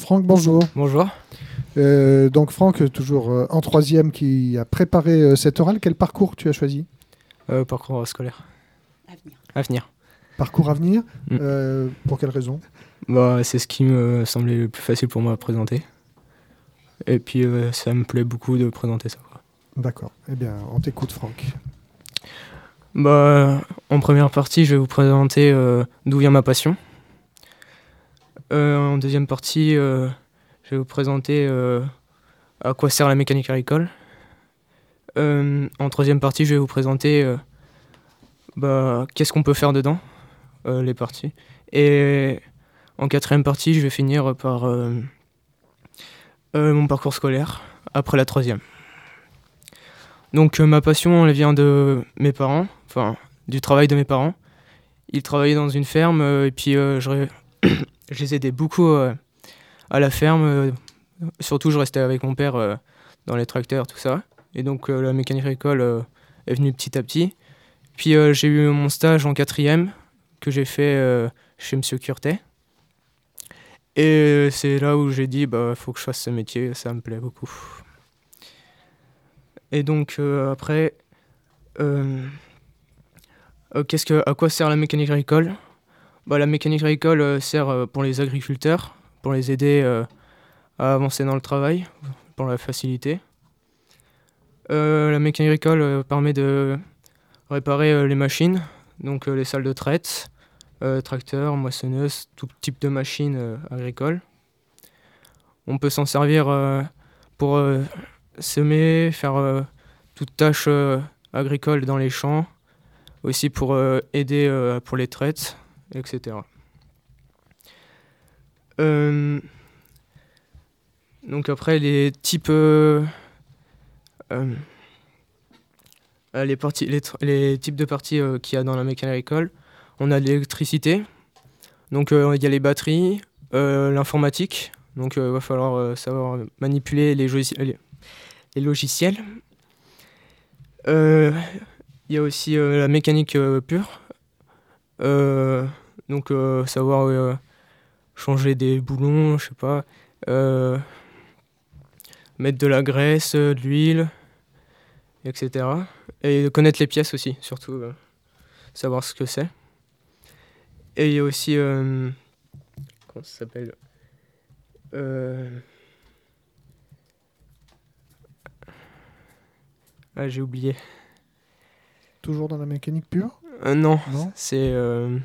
Franck, bonjour. Bonjour. Donc Franck, toujours en troisième, qui a préparé cet oral. Quel parcours tu as choisi? Parcours scolaire. Avenir. Avenir. Parcours avenir. Mm. Pour quelle raison? C'est ce qui me semblait le plus facile pour moi à présenter. Et puis ça me plaît beaucoup de présenter ça. D'accord. Eh bien, on t'écoute, Franck. En première partie, je vais vous présenter d'où vient ma passion. En deuxième partie, je vais vous présenter à quoi sert la mécanique agricole. En troisième partie, je vais vous présenter qu'est-ce qu'on peut faire dedans, les parties. Et en quatrième partie, je vais finir par mon parcours scolaire, après la troisième. Donc ma passion, elle vient de mes parents, du travail de mes parents. Ils travaillaient dans une ferme et puis je les aidais beaucoup à la ferme. Surtout, je restais avec mon père dans les tracteurs, tout ça. Et donc la mécanique agricole est venue petit à petit. Puis j'ai eu mon stage en quatrième que j'ai fait chez Monsieur Curtet. Et c'est là où j'ai dit, faut que je fasse ce métier, ça me plaît beaucoup. Et donc après, à quoi sert la mécanique agricole? La mécanique agricole sert pour les agriculteurs, pour les aider à avancer dans le travail, pour la facilité. La mécanique agricole permet de réparer les machines, donc les salles de traite, tracteurs, moissonneuses, tout type de machines agricoles. On peut s'en servir pour semer, faire toute tâche agricole dans les champs, aussi pour aider pour les traites, etc. Donc après, les types... les types de parties qu'il y a dans la mécanique agricole, on a l'électricité, donc il y a les batteries, l'informatique, donc il va falloir savoir manipuler les logiciels. Il y a aussi la mécanique pure, donc savoir changer des boulons, je sais pas, mettre de la graisse, de l'huile, etc. Et connaître les pièces aussi, surtout savoir ce que c'est. Et il y a aussi comment ça s'appelle, j'ai oublié. Toujours dans la mécanique pure? Non, Non, c'est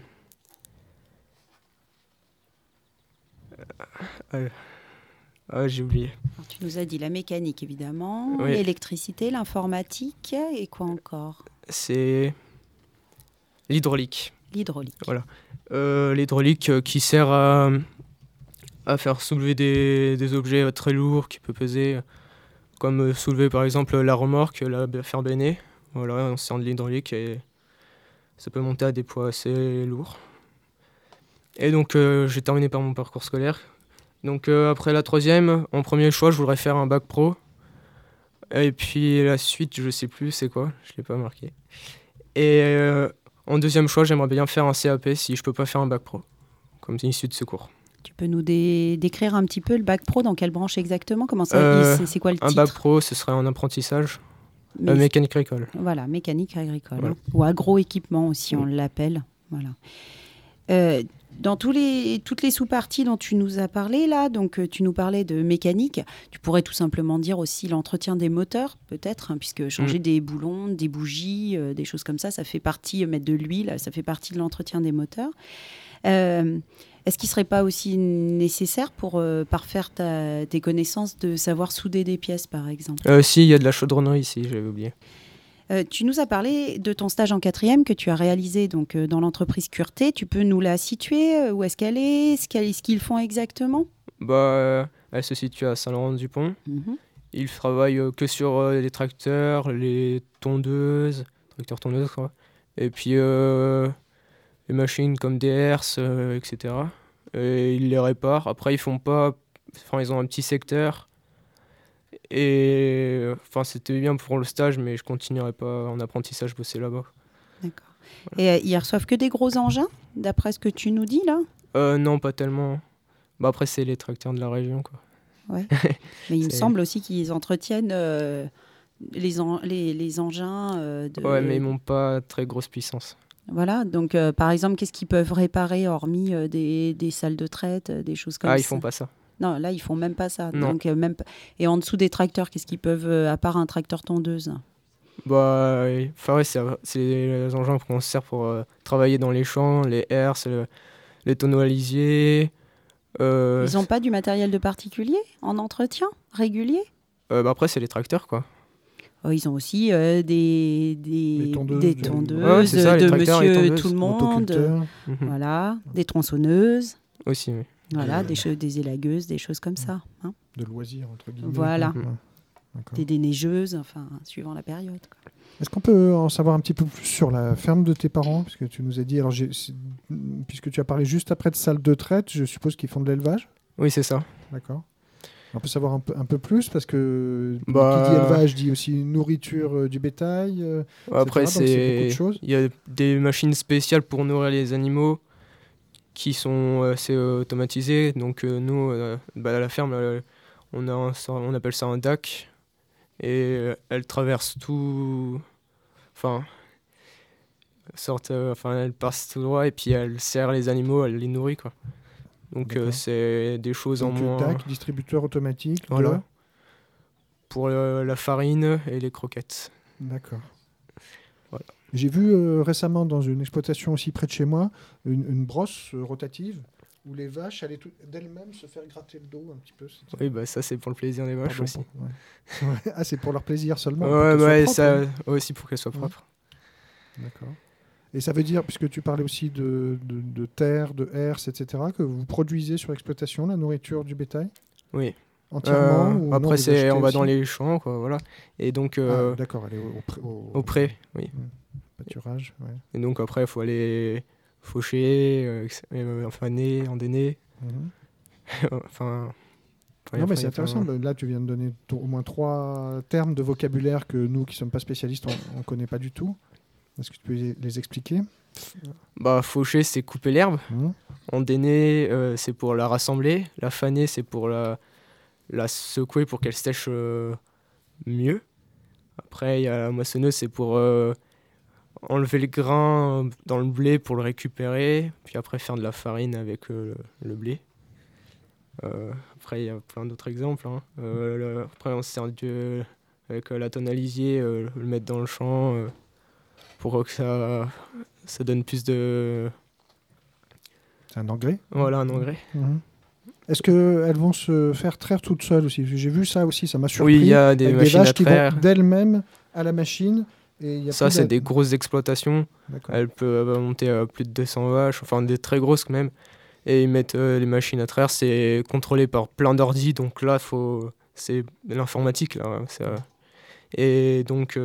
j'ai oublié. Alors, tu nous as dit la mécanique, évidemment, Oui. l'électricité, l'informatique et quoi encore? C'est l'hydraulique. L'hydraulique. Voilà. L'hydraulique qui sert à faire soulever des objets très lourds qui peuvent peser, comme soulever par exemple la remorque, faire béner. Voilà, on sert de l'hydraulique et ça peut monter à des poids assez lourds. Et donc j'ai terminé par mon parcours scolaire. Donc après la troisième, en premier choix, je voudrais faire un bac pro. Et puis la suite, je sais plus c'est quoi, je l'ai pas marqué. Et en deuxième choix, j'aimerais bien faire un CAP si je peux pas faire un bac pro, comme issue de secours. Tu peux nous décrire un petit peu le bac pro, dans quelle branche exactement? Comment ça, c'est quoi le Un titre? bac pro, ce serait un apprentissage. Mais- Mécanique agricole. Voilà, mécanique agricole, Voilà. ou agroéquipement aussi, on l'appelle. Voilà. Dans toutes les sous-parties dont tu nous as parlé, là, donc tu nous parlais de mécanique, tu pourrais tout simplement dire aussi l'entretien des moteurs, peut-être, puisque changer des boulons, des bougies, des choses comme ça fait partie, mettre de l'huile, ça fait partie de l'entretien des moteurs. Est-ce qu'il ne serait pas aussi nécessaire pour parfaire tes connaissances de savoir souder des pièces, par exemple? Si, il y a de la chaudronnerie ici, j'avais oublié. Tu nous as parlé de ton stage en quatrième que tu as réalisé donc, dans l'entreprise Curtet. Tu peux nous la situer? Où est-ce qu'elle est? Ce qu'ils font exactement? Elle se situe à Saint-Laurent-du-Pont. Ils travaillent que sur les tracteurs, les tondeuses, tracteurs-tondeuses, quoi. Et puis les machines comme des herses, etc. Et ils les réparent. Après, ils font pas... ils ont un petit secteur. Et c'était bien pour le stage, mais je continuerai pas en apprentissage, bosser là-bas. D'accord. Voilà. Et ils reçoivent que des gros engins, d'après ce que tu nous dis là? Non, pas tellement. Bah après, c'est les tracteurs de la région, quoi. Ouais. Mais il me C'est- semble aussi qu'ils entretiennent les engins Ouais, mais ils n'ont pas très grosse puissance. Voilà, donc par exemple, qu'est-ce qu'ils peuvent réparer hormis des salles de traite, des choses comme ça? Ils font pas ça. Non, là, ils font même pas ça. Non. Donc, Et en dessous des tracteurs, qu'est-ce qu'ils peuvent, à part un tracteur tondeuse? Bah, enfin, ouais, c'est les engins qu'on se sert pour travailler dans les champs, les herses, les tonneaux à lisier. Ils n'ont pas du matériel de particulier en entretien régulier? Bah après, c'est les tracteurs, quoi. Oh, ils ont aussi des tondeuses, des de- Ouais, c'est ça, les de tracteurs et monsieur tondeuses. tout le monde, Motoculteurs. Mhm. voilà, des tronçonneuses, Aussi, oui. voilà, des élagueuses, des choses comme ça, hein. De loisirs, entre guillemets. Voilà. quoi. Ouais. D'accord. Des déneigeuses, enfin, suivant la période, quoi. Est-ce qu'on peut en savoir un petit peu plus sur la ferme de tes parents? Parce que tu nous as dit, alors puisque tu as parlé juste après de salle de traite, je suppose qu'ils font de l'élevage. Oui, c'est ça. D'accord. On peut savoir un peu plus parce que Bah- qui dit élevage dit aussi nourriture du bétail. Après, donc c'est beaucoup de choses. il y a des machines spéciales pour nourrir les animaux qui sont assez automatisées. Donc, nous, à la ferme, on appelle ça un DAC. Et elle traverse tout. Enfin, elle passe tout droit et puis elle sert les animaux, elle les nourrit, quoi. Donc, D'accord. c'est des choses en Donc, moins. DAC, distributeur automatique. Voilà. Pour la farine et les croquettes. D'accord. Voilà. J'ai vu récemment dans une exploitation aussi près de chez moi une brosse rotative où les vaches allaient d'elles-mêmes se faire gratter le dos un petit peu. Oui, bah ça, c'est pour le plaisir des vaches Pardon, aussi. ouais. Ouais. Ah, c'est pour leur plaisir seulement. Ouais, pour qu'elles soient propres, ça aussi pour qu'elles soient Ouais. propres. hein. D'accord. Et ça veut dire, puisque tu parlais aussi de terre, de herse, etc., que vous produisez sur l'exploitation la nourriture du bétail Oui. entièrement ou non, Après, vous achetez on va dans aussi les champs, quoi, voilà. Et donc, Ah, d'accord, elle est au pré, oui. pâturage. Ouais. Et donc, après, il faut aller faucher, faner, endainer. Mhm. enfin. Non, mais c'est intéressant. Là, tu viens de donner au moins 3 termes de vocabulaire que nous, qui ne sommes pas spécialistes, on ne connaît pas du tout. Est-ce que tu peux les expliquer? Bah, faucher, c'est couper l'herbe. Mhm. Endainer, c'est pour la rassembler. La faner, c'est pour la secouer pour qu'elle sèche mieux. Après, il y a la moissonneuse, c'est pour enlever le grain dans le blé pour le récupérer. Puis après, faire de la farine avec le blé. Après, il y a plein d'autres exemples. Hein. Après, on se sert avec la tonne à lisier, le mettre dans le champ pour que ça donne plus de... C'est un engrais. Voilà, un engrais. Mhm. Est-ce qu'elles vont se faire traire toutes seules aussi? J'ai vu ça aussi, ça m'a surpris. Oui, il y a des avec machines vaches à qui traire. vont d'elles-mêmes à la machine. Et il y a Ça, plus c'est d'aide. des grosses exploitations. D'accord. Elles peuvent monter à plus de 200 vaches, enfin des très grosses quand même. Et ils mettent les machines à traire. C'est contrôlé par plein d'ordi. Donc là, c'est l'informatique. Là, et donc,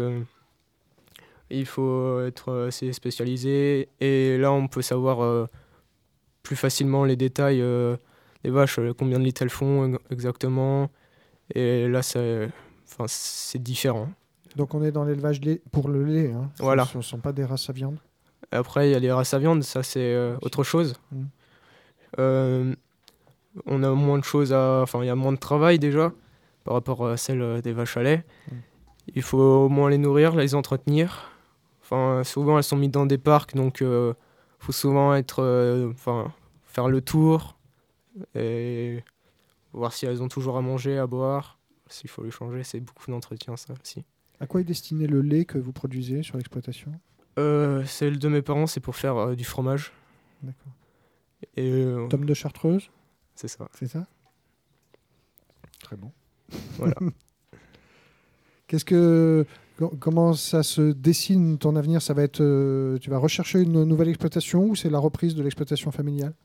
il faut être assez spécialisé. Et là, on peut savoir plus facilement les détails des vaches, combien de litres elles font exactement. Et là, c'est différent. Donc on est dans l'élevage pour le lait. Hein. Voilà. Ce ne sont pas des races à viande. Après, il y a les races à viande, ça c'est autre chose. Mm. On a moins de choses Enfin, il y a moins de travail déjà par rapport à celle des vaches à lait. Il faut au moins les nourrir, les entretenir. Enfin, souvent elles sont mises dans des parcs, donc faut souvent faire le tour et voir si elles ont toujours à manger, à boire. S'il faut les changer, c'est beaucoup d'entretien ça aussi. À quoi est destiné le lait que vous produisez sur l'exploitation? Celle de mes parents, c'est pour faire du fromage. D'accord. Et Tome de Chartreuse, c'est ça. c'est ça? Très bon. Voilà. Comment ça se dessine ton avenir? Ça va être, tu vas rechercher une nouvelle exploitation ou c'est la reprise de l'exploitation familiale?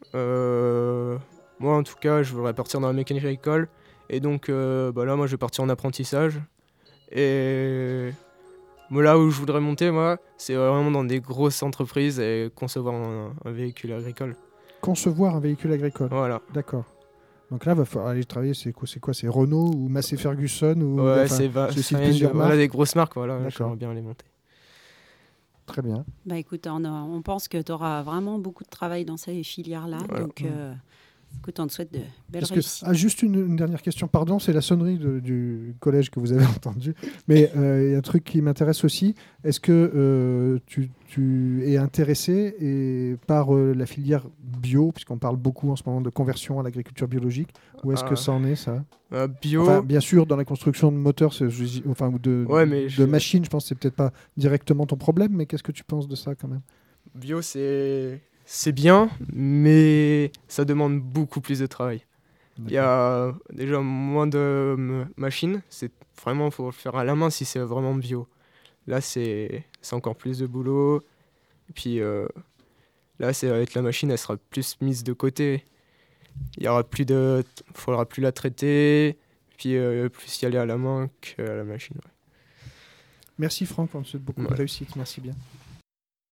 Moi, en tout cas, je voudrais partir dans la mécanique agricole. Et donc, là, moi, je vais partir en apprentissage. Et là où je voudrais monter, moi, c'est vraiment dans des grosses entreprises et concevoir un véhicule agricole. Concevoir un véhicule agricole. Voilà. D'accord. Donc là, il va falloir aller travailler. C'est quoi? C'est Renault ou Massey Ferguson ou Ouais, enfin, c'est aussi plusieurs marques. voilà, des grosses marques. Voilà, D'accord. j'aimerais bien les monter. Très bien. Bah écoute, on pense que tu auras vraiment beaucoup de travail dans ces filières-là. Voilà. Donc, Écoute, on te souhaite de belles Parce que, réussites. juste une dernière question, pardon, c'est la sonnerie du collège que vous avez entendu. Mais il y a un truc qui m'intéresse aussi. Est-ce que tu es intéressé par la filière bio, puisqu'on parle beaucoup en ce moment de conversion à l'agriculture biologique, ou est-ce que ça en est, ça? Bio. Enfin, bien sûr, dans la construction de moteurs, ou de machines, je pense que c'est peut-être pas directement ton problème, mais qu'est-ce que tu penses de ça quand même? Bio, c'est bien, mais ça demande beaucoup plus de travail. Il y a déjà moins de machines. C'est vraiment, faut le faire à la main si c'est vraiment bio. Là, c'est encore plus de boulot. Et puis là, c'est avec la machine, elle sera plus mise de côté. Il y aura faudra plus la traiter. Puis plus y aller à la main qu'à la machine. Ouais. Merci Franck, on te souhaite beaucoup de réussite. Merci bien.